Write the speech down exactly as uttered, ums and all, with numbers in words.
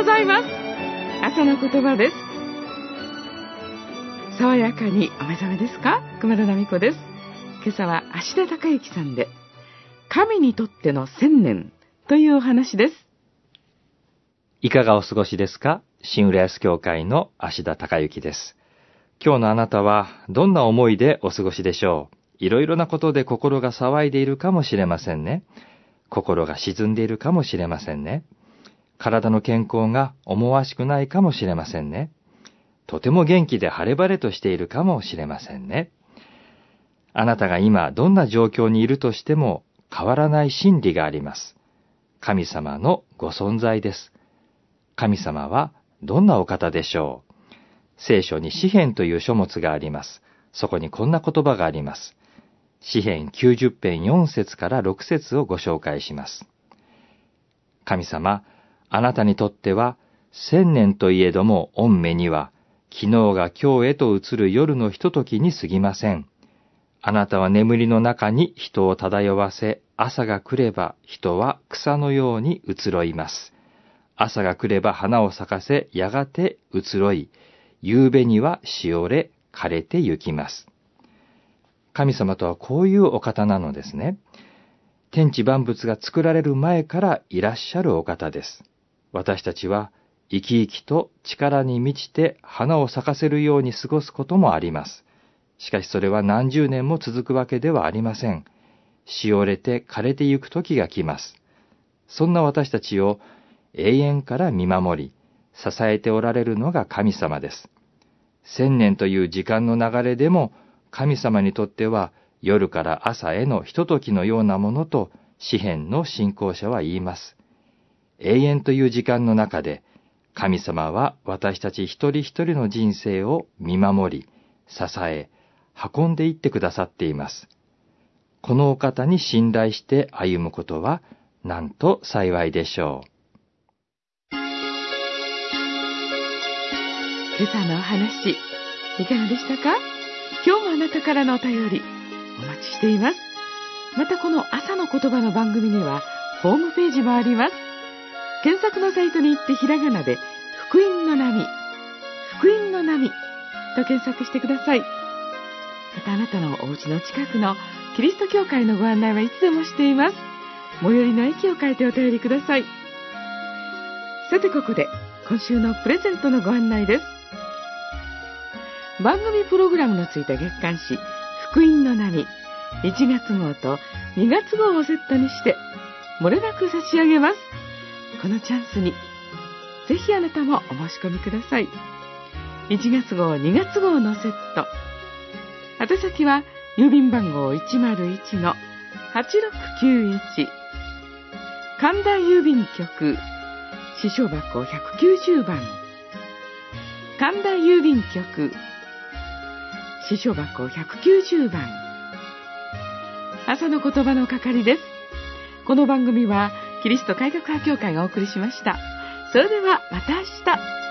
ざいます。朝の言葉です。爽やかにお目覚めですか？熊田奈美子です。今朝は芦田孝之さんで、神にとっての千年というお話です。 いかがお過ごしですか？新浦安教会の芦田孝之です。今日のあなたはどんな思いでお過ごしでしょう？いろいろなことで心が騒いでいるかもしれませんね。心が沈んでいるかもしれませんね。体の健康が思わしくないかもしれませんね。とても元気で晴れ晴れとしているかもしれませんね。あなたが今どんな状況にいるとしても変わらない真理があります。神様のご存在です。神様はどんなお方でしょう？聖書に詩編という書物があります。そこにこんな言葉があります。詩編きゅうじゅう編よん節からろく節をご紹介します。神様、あなたにとっては千年といえども御目には昨日が今日へと移る夜のひとときに過ぎません。あなたは眠りの中に人を漂わせ、朝が来れば人は草のように移ろいます。朝が来れば花を咲かせ、やがて移ろい、夕べにはしおれ、枯れてゆきます。神様とはこういうお方なのですね。天地万物が作られる前からいらっしゃるお方です。私たちは生き生きと力に満ちて花を咲かせるように過ごすこともあります。しかしそれは何十年も続くわけではありません。しおれて枯れてゆく時が来ます。そんな私たちを永遠から見守り、支えておられるのが神様です。千年という時間の流れでも、神様にとっては夜から朝へのひとときのようなものと詩編の信仰者は言います。永遠という時間の中で、神様は私たち一人一人の人生を見守り、支え、運んでいってくださっています。このお方に信頼して歩むことは、なんと幸いでしょう。 今朝のお話、いかがでしたか？今日もあなたからのお便り、お待ちしています。またこの朝の言葉の番組には、ホームページもあります。検索のサイトに行ってひらがなで、福音の波、福音の波と検索してください。またあなたのお家の近くのキリスト教会のご案内はいつでもしています。最寄りの駅を変えてお便りください。さてここで、今週のプレゼントのご案内です。番組プログラムのついた月刊誌、福音の波、いちがつ号とにがつ号をセットにして、漏れなく差し上げます。このチャンスに、ぜひあなたもお申し込みください。いちがつ号、にがつ号のセット。宛先は、郵便番号 いちまるいちのはちろくきゅういち。神田郵便局、支所箱ひゃくきゅうじゅうばん。神田郵便局、支所箱ひゃくきゅうじゅうばん。朝の言葉の係です。この番組はキリスト改革派教会がお送りしました。それではまた明日。